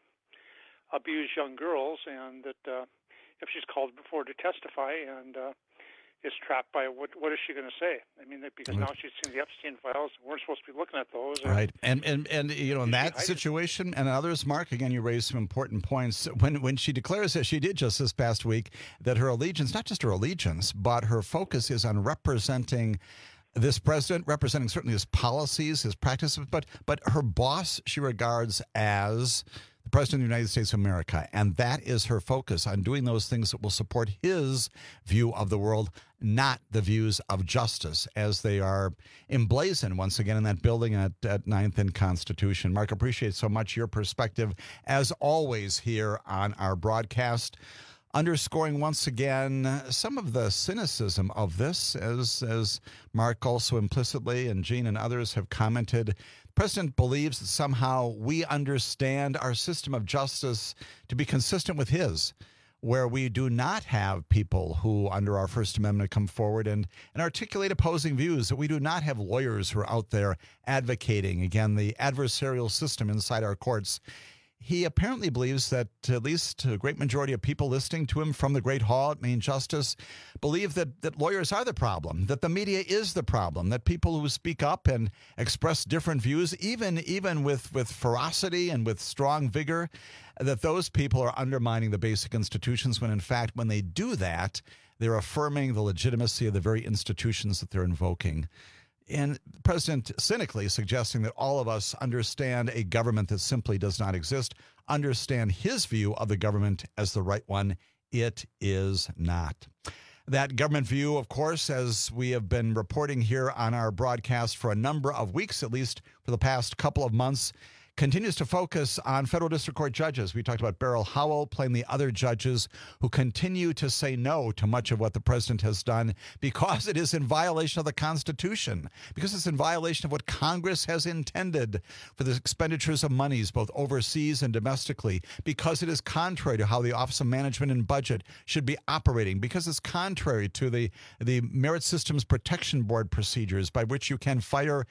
abuse young girls, and that if she's called before to testify and is trapped by what is she going to say? I mean, because now she's seen the Epstein files, we're supposed to be looking at those. Right, and in that situation and others, Mark, again, you raised some important points. When she declares, as she did just this past week, that her allegiance, not just her allegiance, but her focus is on representing this president, representing certainly his policies, his practices, but her boss she regards as the President of the United States of America, and that is her focus, on doing those things that will support his view of the world, not the views of justice, as they are emblazoned once again in that building at 9th and Constitution. Mark, appreciate so much your perspective, as always, here on our broadcast, underscoring once again some of the cynicism of this, as Mark also implicitly and Gene and others have commented. The president believes that somehow we understand our system of justice to be consistent with his, where we do not have people who, under our First Amendment, come forward and articulate opposing views, that we do not have lawyers who are out there advocating, again, the adversarial system inside our courts. He apparently believes that at least a great majority of people listening to him from the Great Hall at Main Justice believe that lawyers are the problem, that the media is the problem, that people who speak up and express different views, even with ferocity and with strong vigor, that those people are undermining the basic institutions, when in fact, when they do that, they're affirming the legitimacy of the very institutions that they're invoking. And the president cynically suggesting that all of us understand a government that simply does not exist, understand his view of the government as the right one. It is not. That government view, of course, as we have been reporting here on our broadcast for a number of weeks, at least for the past couple of months, continues to focus on federal district court judges. We talked about Beryl Howell, playing the other judges who continue to say no to much of what the president has done because it is in violation of the Constitution, because it's in violation of what Congress has intended for the expenditures of monies, both overseas and domestically, because it is contrary to how the Office of Management and Budget should be operating, because it's contrary to the Merit Systems Protection Board procedures by which you can fire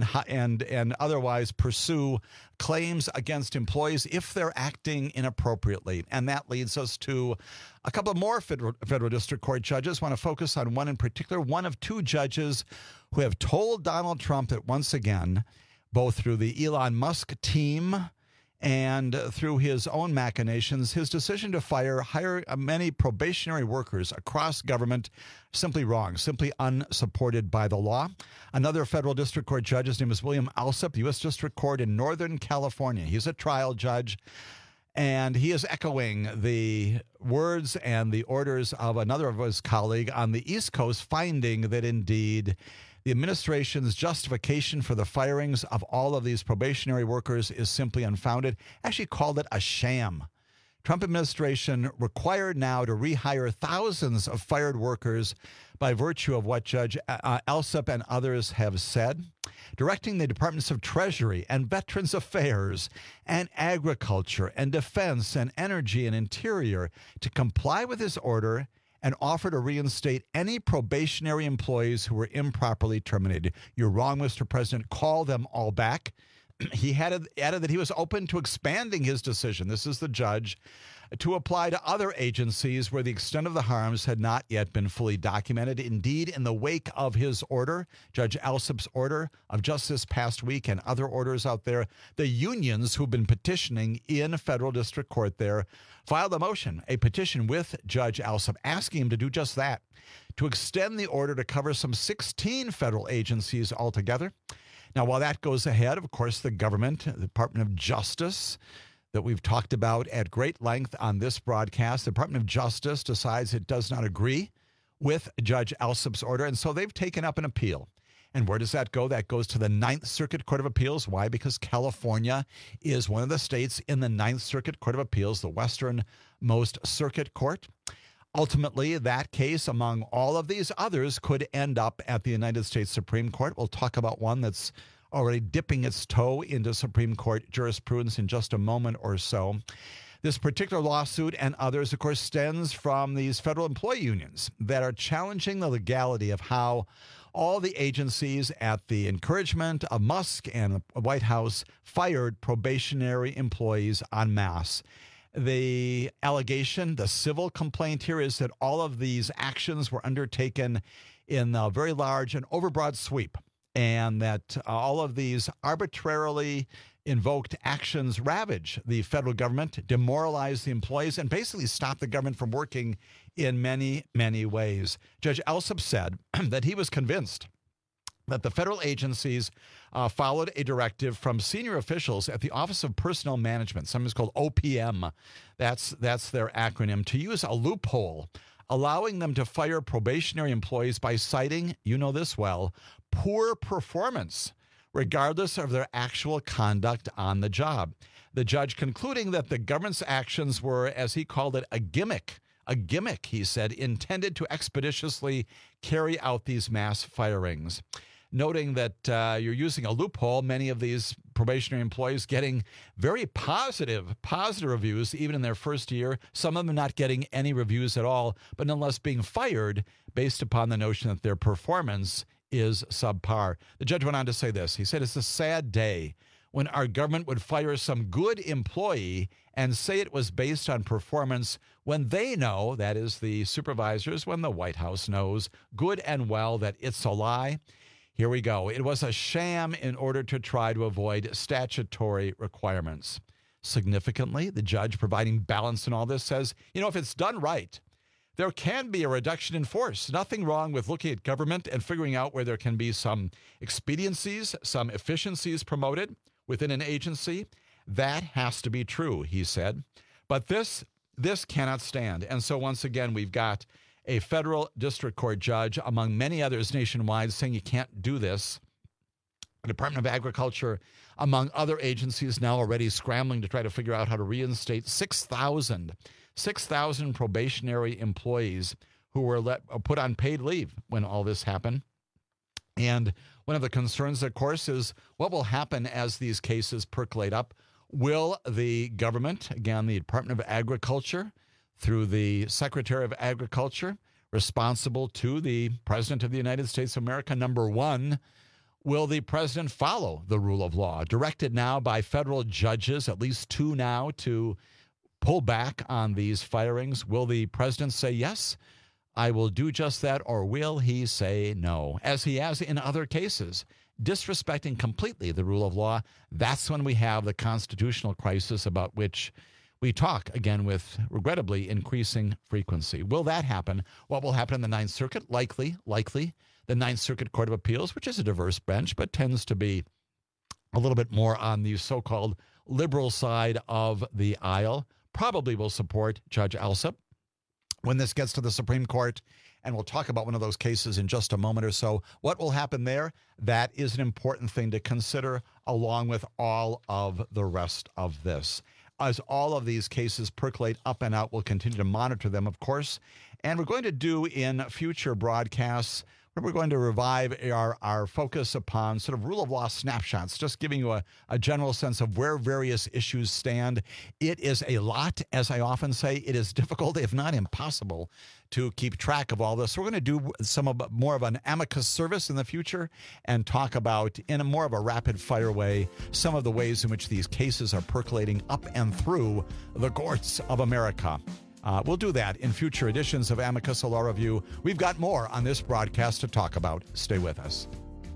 and otherwise pursue claims against employees if they're acting inappropriately. And that leads us to a couple of more federal district court judges. I want to focus on one in particular, one of two judges who have told Donald Trump that once again, both through the Elon Musk team and through his own machinations, his decision to hire many probationary workers across government, simply wrong, simply unsupported by the law. Another federal district court judge, his name is William Alsup, the U.S. District Court in Northern California. He's a trial judge, and he is echoing the words and the orders of another of his colleague on the East Coast, finding that indeed the administration's justification for the firings of all of these probationary workers is simply unfounded. Actually called it a sham. Trump administration required now to rehire thousands of fired workers by virtue of what Judge Alsup and others have said, directing the Departments of Treasury and Veterans Affairs and Agriculture and Defense and Energy and Interior to comply with his order and offer to reinstate any probationary employees who were improperly terminated. You're wrong, Mr. President. Call them all back. He added that he was open to expanding his decision. This is the judge, to apply to other agencies where the extent of the harms had not yet been fully documented. Indeed, in the wake of his order, Judge Alsop's order of just this past week and other orders out there, the unions who've been petitioning in federal district court there filed a petition with Judge Alsop asking him to do just that, to extend the order to cover some 16 federal agencies altogether. Now, while that goes ahead, of course, the government, the Department of Justice, that we've talked about at great length on this broadcast, the Department of Justice decides it does not agree with Judge Alsop's order, and so they've taken up an appeal. And where does that go? That goes to the Ninth Circuit Court of Appeals. Why? Because California is one of the states in the Ninth Circuit Court of Appeals, the westernmost circuit court. Ultimately, that case, among all of these others, could end up at the United States Supreme Court. We'll talk about one that's already dipping its toe into Supreme Court jurisprudence in just a moment or so. This particular lawsuit and others, of course, stems from these federal employee unions that are challenging the legality of how all the agencies, at the encouragement of Musk and the White House, fired probationary employees en masse. The allegation, the civil complaint here, is that all of these actions were undertaken in a very large and overbroad sweep, and that all of these arbitrarily invoked actions ravage the federal government, demoralize the employees, and basically stop the government from working in many, many ways. Judge Alsop said that he was convinced that the federal agencies followed a directive from senior officials at the Office of Personnel Management, sometimes called OPM, that's their acronym, to use a loophole, allowing them to fire probationary employees by citing, you know this well, poor performance, regardless of their actual conduct on the job. The judge concluding that the government's actions were, as he called it, a gimmick, he said, intended to expeditiously carry out these mass firings. Noting that you're using a loophole, many of these probationary employees getting very positive reviews, even in their first year, some of them not getting any reviews at all, but nonetheless being fired based upon the notion that their performance is subpar. The judge went on to say this. He said, it's a sad day when our government would fire some good employee and say it was based on performance when they know, that is the supervisors, when the White House knows good and well that it's a lie. Here we go. It was a sham in order to try to avoid statutory requirements. Significantly, the judge, providing balance in all this, says, if it's done right, there can be a reduction in force. Nothing wrong with looking at government and figuring out where there can be some expediencies, some efficiencies promoted within an agency. That has to be true, he said. But this cannot stand. And so once again, we've got a federal district court judge, among many others nationwide, saying you can't do this. The Department of Agriculture, among other agencies, now already scrambling to try to figure out how to reinstate 6,000 probationary employees who were put on paid leave when all this happened. And one of the concerns, of course, is what will happen as these cases percolate up. Will the government, again, the Department of Agriculture, through the Secretary of Agriculture, responsible to the President of the United States of America, number one, will the president follow the rule of law, directed now by federal judges, at least two now, to pull back on these firings? Will the president say, yes, I will do just that, or will he say no, as he has in other cases, disrespecting completely the rule of law? That's when we have the constitutional crisis about which we talk, again, with regrettably increasing frequency. Will that happen? What will happen in the Ninth Circuit? Likely. The Ninth Circuit Court of Appeals, which is a diverse bench, but tends to be a little bit more on the so-called liberal side of the aisle, probably will support Judge Alsop when this gets to the Supreme Court. And we'll talk about one of those cases in just a moment or so. What will happen there? That is an important thing to consider, along with all of the rest of this. As all of these cases percolate up and out, we'll continue to monitor them, of course. And we're going to do in future broadcasts We're going to revive our focus upon sort of rule of law snapshots, just giving you a general sense of where various issues stand. It is a lot, as I often say. It is difficult, if not impossible, to keep track of all this. So we're going to do more of an amicus service in the future and talk about, in a more of a rapid-fire way, some of the ways in which these cases are percolating up and through the courts of America. We'll do that in future editions of Amicus Law Review. We've got more on this broadcast to talk about. Stay with us.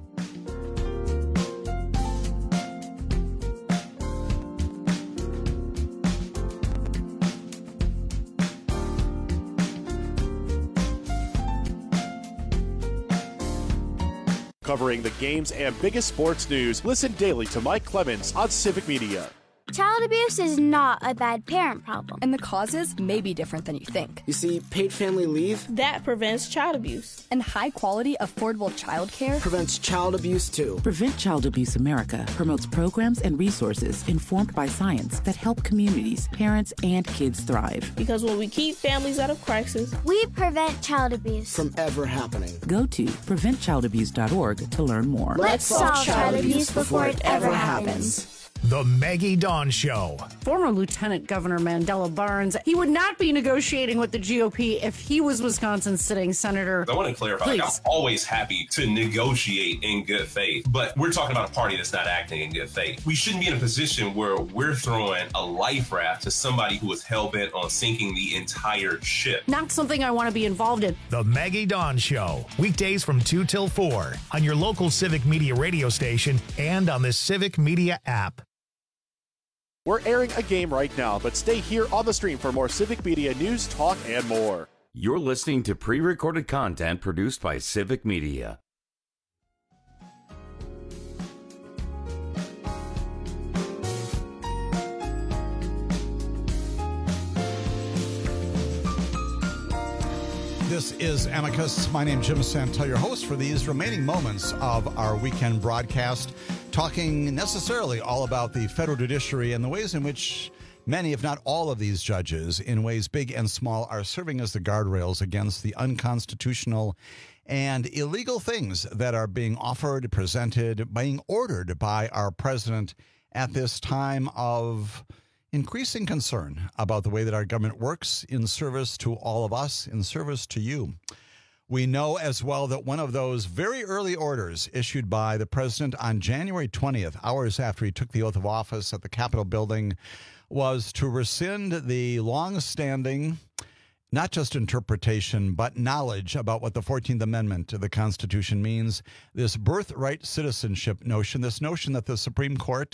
Covering the games and biggest sports news, listen daily to Mike Clemens on Civic Media. Child abuse is not a bad parent problem. And the causes may be different than you think. You see, paid family leave that prevents child abuse. And high-quality, affordable child care prevents child abuse, too. Prevent Child Abuse America promotes programs and resources informed by science that help communities, parents, and kids thrive. Because when we keep families out of crisis, we prevent child abuse from ever happening. Go to preventchildabuse.org to learn more. Let's solve child abuse before it ever happens. The Maggie Dawn Show. Former Lieutenant Governor Mandela Barnes, he would not be negotiating with the GOP if he was Wisconsin's sitting senator. I want to clarify, I'm always happy to negotiate in good faith, but we're talking about a party that's not acting in good faith. We shouldn't be in a position where we're throwing a life raft to somebody who is hell-bent on sinking the entire ship. Not something I want to be involved in. The Maggie Dawn Show, weekdays from 2 till 4 on your local Civic Media radio station and on the Civic Media app. We're airing a game right now, but stay here on the stream for more Civic Media news, talk, and more. You're listening to pre-recorded content produced by Civic Media. This is Amicus. My name is Jim Santel, your host for these remaining moments of our weekend broadcast, talking necessarily all about the federal judiciary and the ways in which many, if not all of these judges, in ways big and small, are serving as the guardrails against the unconstitutional and illegal things that are being offered, presented, being ordered by our president at this time of increasing concern about the way that our government works in service to all of us, in service to you. We know as well that one of those very early orders issued by the president on January 20th, hours after he took the oath of office at the Capitol building, was to rescind the long-standing, not just interpretation, but knowledge about what the 14th Amendment of the Constitution means, this birthright citizenship notion, this notion that the Supreme Court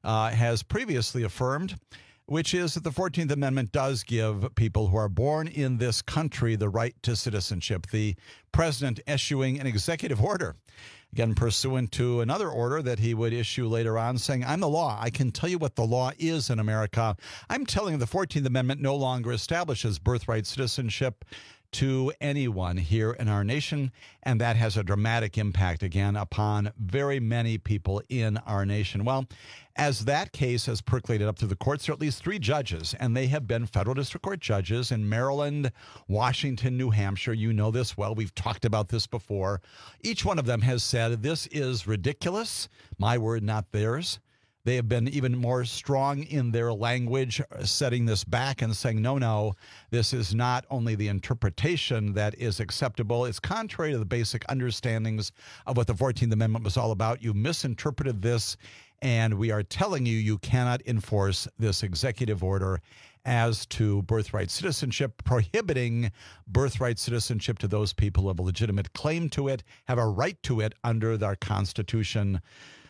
has previously affirmed, which is that the 14th Amendment does give people who are born in this country the right to citizenship. The president issuing an executive order, again, pursuant to another order that he would issue later on, saying, I'm the law. I can tell you what the law is in America. I'm telling you the 14th Amendment no longer establishes birthright citizenship to anyone here in our nation, and that has a dramatic impact, again, upon very many people in our nation. Well, as that case has percolated up through the courts, there are at least 3 judges, and they have been federal district court judges in Maryland, Washington, New Hampshire. You know this well. We've talked about this before. Each one of them has said, this is ridiculous. My word, not theirs. They have been even more strong in their language, setting this back and saying, no, this is not only the interpretation that is acceptable. It's contrary to the basic understandings of what the 14th Amendment was all about. You misinterpreted this, and we are telling you, you cannot enforce this executive order as to birthright citizenship, prohibiting birthright citizenship to those people who have a legitimate claim to it, have a right to it under their Constitution,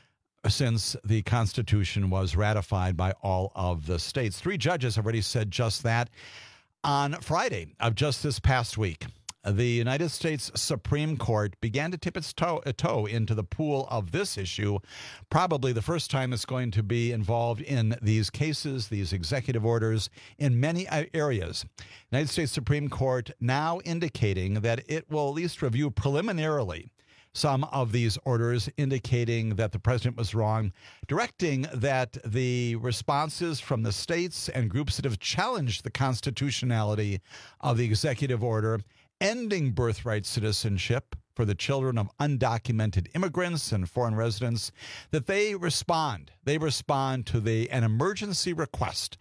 since the Constitution was ratified by all of the states. 3 judges have already said just that. On Friday of just this past week, the United States Supreme Court began to tip its toe into the pool of this issue, probably the first time it's going to be involved in these cases, these executive orders, in many areas. United States Supreme Court now indicating that it will at least review preliminarily some of these orders, indicating that the president was wrong, directing that the responses from the states and groups that have challenged the constitutionality of the executive order ending birthright citizenship for the children of undocumented immigrants and foreign residents, that they respond. They respond to an emergency request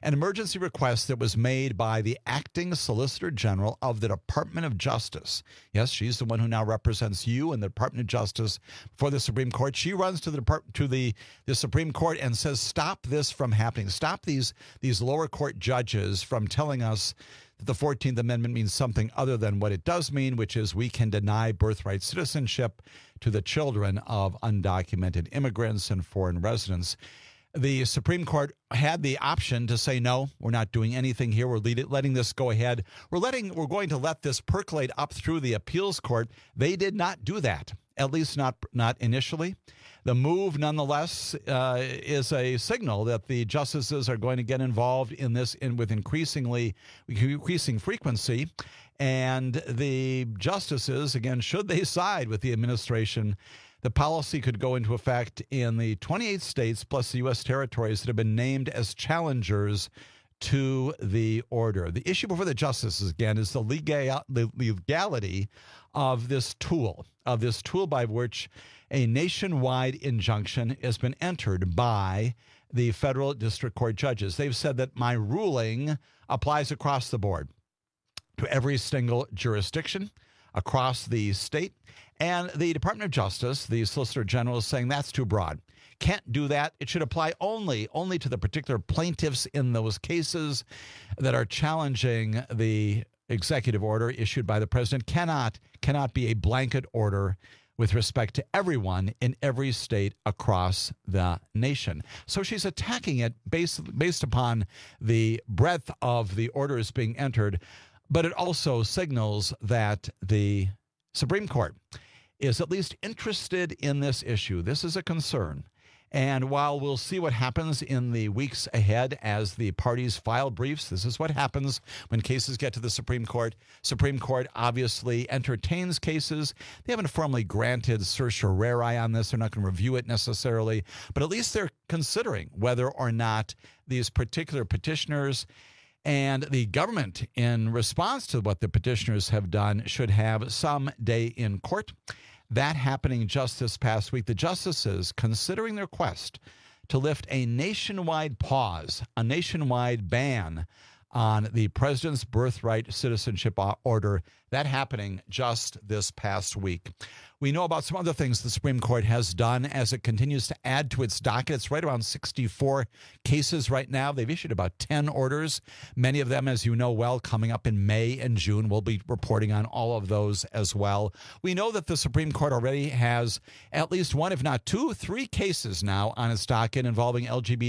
that was made by the acting Solicitor General of the Department of Justice. Yes, she's the one who now represents you in the Department of Justice for the Supreme Court. She runs to the Supreme Court and says, stop this from happening. Stop these lower court judges from telling us that the 14th Amendment means something other than what it does mean, which is we can deny birthright citizenship to the children of undocumented immigrants and foreign residents. The Supreme Court had the option to say, no, we're not doing anything here. We're letting this go ahead. We're going to let this percolate up through the appeals court. They did not do that, at least not initially. The move, nonetheless, is a signal that the justices are going to get involved in this with increasing frequency. And the justices, again, should they side with the administration, the policy could go into effect in the 28 states plus the U.S. territories that have been named as challengers to the order. The issue before the justices, again, is the legality of this tool by which a nationwide injunction has been entered by the federal district court judges. They've said that my ruling applies across the board to every single jurisdiction across the state. And the Department of Justice, the Solicitor General, is saying that's too broad. Can't do that. It should apply only to the particular plaintiffs in those cases that are challenging the executive order issued by the president. Cannot be a blanket order with respect to everyone in every state across the nation. So she's attacking it based upon the breadth of the orders being entered, but it also signals that the Supreme Court is at least interested in this issue. This is a concern. And while we'll see what happens in the weeks ahead as the parties file briefs, this is what happens when cases get to the Supreme Court. Supreme Court obviously entertains cases. They haven't formally granted certiorari on this. They're not going to review it necessarily, but at least they're considering whether or not these particular petitioners and the government, in response to what the petitioners have done, should have some day in court. That happening just this past week. The justices considering their request to lift a nationwide pause, a nationwide ban on the president's birthright citizenship order. That happening just this past week. We know about some other things the Supreme Court has done as it continues to add to its docket. It's right around 64 cases right now. They've issued about 10 orders, many of them, as you know well, coming up in May and June. We'll be reporting on all of those as well. We know that the Supreme Court already has at least one, if not two, three cases now on its docket involving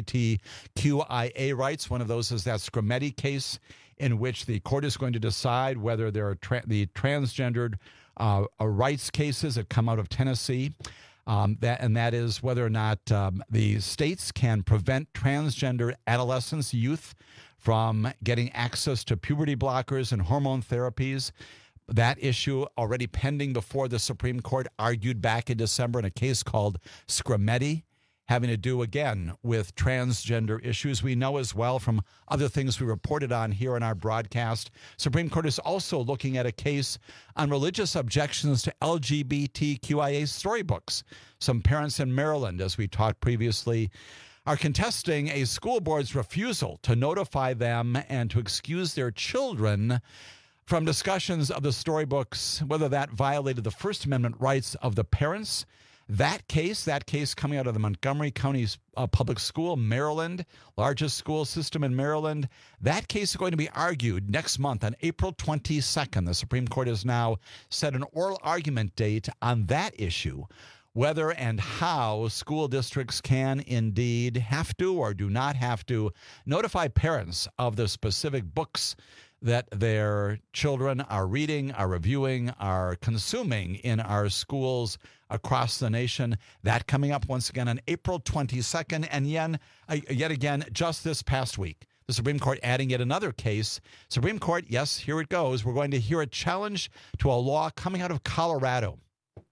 LGBTQIA rights. One of those is that Scrimeti case, in which the court is going to decide whether there are the transgendered rights cases that come out of Tennessee, that is whether or not the states can prevent transgender adolescents, youth, from getting access to puberty blockers and hormone therapies. That issue already pending before the Supreme Court, argued back in December in a case called Scrimeti, having to do, again, with transgender issues. We know as well from other things we reported on here in our broadcast, Supreme Court is also looking at a case on religious objections to LGBTQIA storybooks. Some parents in Maryland, as we talked previously, are contesting a school board's refusal to notify them and to excuse their children from discussions of the storybooks, whether that violated the First Amendment rights of the parents. That case coming out of the Montgomery County Public School, Maryland, largest school system in Maryland, that case is going to be argued next month on April 22nd. The Supreme Court has now set an oral argument date on that issue, whether and how school districts can indeed have to or do not have to notify parents of the specific books that their children are reading, are reviewing, are consuming in our schools across the nation. That coming up once again on April 22nd. And yet again, just this past week, the Supreme Court adding yet another case. Supreme Court, yes, here it goes. We're going to hear a challenge to a law coming out of Colorado.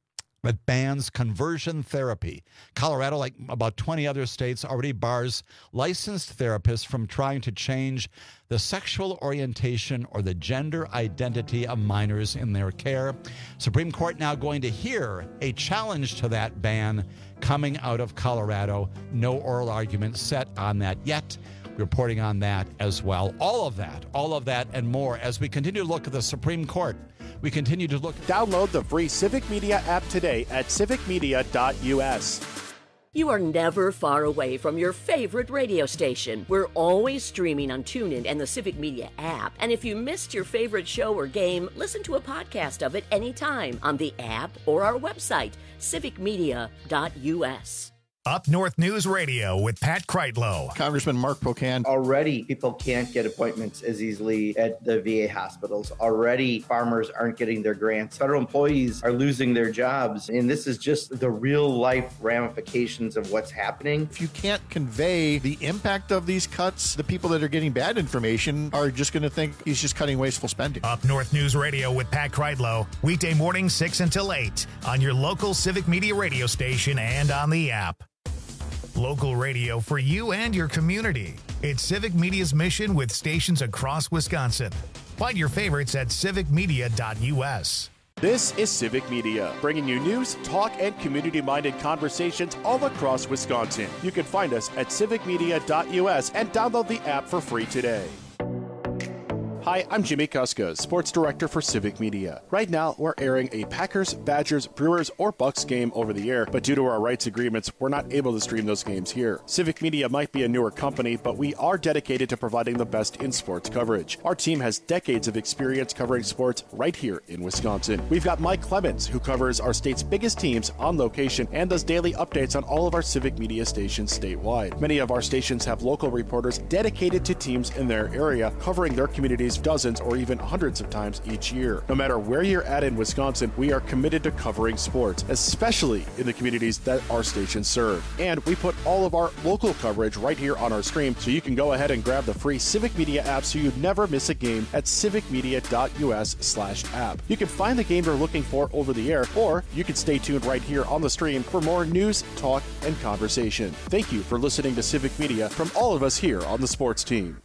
that bans conversion therapy. Colorado, like about 20 other states, already bars licensed therapists from trying to change the sexual orientation or the gender identity of minors in their care. Supreme Court now going to hear a challenge to that ban coming out of Colorado. No oral argument set on that yet. Reporting on that as well. All of that and more as we continue to look at the Supreme Court. We continue to look. Download the free Civic Media app today at civicmedia.us. You are never far away from your favorite radio station. We're always streaming on TuneIn and the Civic Media app. And if you missed your favorite show or game, listen to a podcast of it anytime on the app or our website, civicmedia.us. Up North News Radio with Pat Kreitlow. Congressman Mark Pocan. Already, people can't get appointments as easily at the VA hospitals. Already, farmers aren't getting their grants. Federal employees are losing their jobs. And this is just the real-life ramifications of what's happening. If you can't convey the impact of these cuts, the people that are getting bad information are just going to think he's just cutting wasteful spending. Up North News Radio with Pat Kreitlow. Weekday mornings 6 until 8 on your local Civic Media radio station and on the app. Local radio for you and your community. It's Civic Media's mission with stations across Wisconsin. Find your favorites at civicmedia.us. This is Civic Media, bringing you news, talk, and community-minded conversations all across Wisconsin. You can find us at civicmedia.us and download the app for free today. Hi, I'm Jimmy Kuska, Sports Director for Civic Media. Right now, we're airing a Packers, Badgers, Brewers, or Bucks game over the air, but due to our rights agreements, we're not able to stream those games here. Civic Media might be a newer company, but we are dedicated to providing the best in sports coverage. Our team has decades of experience covering sports right here in Wisconsin. We've got Mike Clemens, who covers our state's biggest teams on location and does daily updates on all of our Civic Media stations statewide. Many of our stations have local reporters dedicated to teams in their area, covering their communities dozens or even hundreds of times each year. No matter where you're at in Wisconsin, we are committed to covering sports, especially in the communities that our stations serve. And we put all of our local coverage right here on our stream, so you can go ahead and grab the free Civic Media app so you never miss a game at civicmedia.us/app. You can find the game you're looking for over the air, or you can stay tuned right here on the stream for more news, talk, and conversation. Thank you for listening to Civic Media from all of us here on the sports team.